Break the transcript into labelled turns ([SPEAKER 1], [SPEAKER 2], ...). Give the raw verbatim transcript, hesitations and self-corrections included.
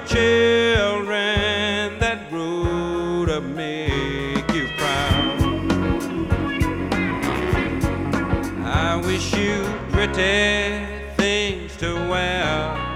[SPEAKER 1] children that grew to make you proud. I wish you pretty things to wear,